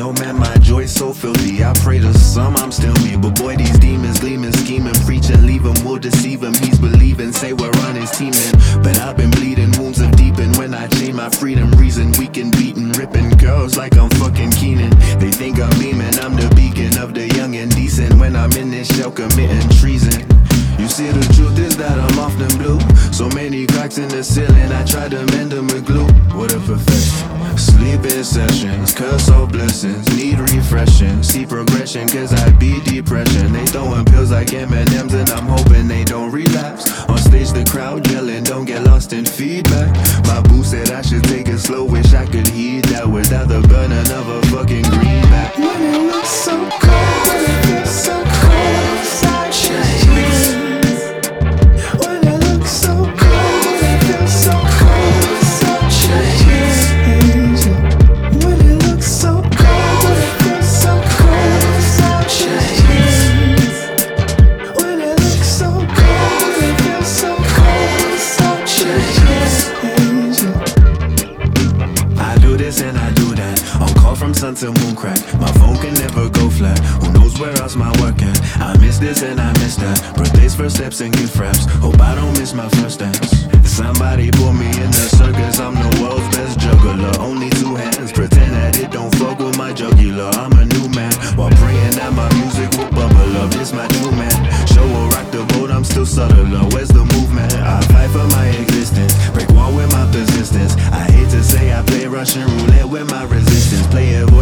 know, man, my joy's so filthy. I pray to some I'm still me, but boy, these demons gleaming, scheming, preaching, leave him, we'll deceive him. He's believing, say we're on his team, man. But I've been bleeding, wounds of deepen. When I chain my freedom, reason weak and beaten, ripping girls like I'm fucking Keenan. They think I'm beaming, I'm the beacon of the young and decent. When I'm in this shell committing treason. You see, the truth is that I'm often blue. So many cracks in the ceiling, I try to mend them with glue. What a perfection. Sleeping sessions, curse all blessings, need refreshing. See progression, cause I beat depression. They throwing pills like M&M's and I'm hoping they don't relapse. On stage the crowd yelling, don't get lost in feedback. My boo said I should take it slow, wish I could heed that without the burning of a fucking greenback. When it looks so cold, it feels so cold inside change. And I do that on call from sun to moon crack. My phone can never go flat. Who knows where else my work at? I miss this and I miss that. Birthdays, first steps and gift wraps. Hope I don't miss my first dance. Somebody put me in the circus. I'm the world's best juggler. Only two hands. Pretend that it don't fuck with my jugular. I'm a new man while praying that my music will bubble up. This my true man. Show will rock the boat. I'm still subtler. Where's the movement? I fight for my existence. Break wall with my persistence. I hate to say I play Russian roulette with my resistance. Play it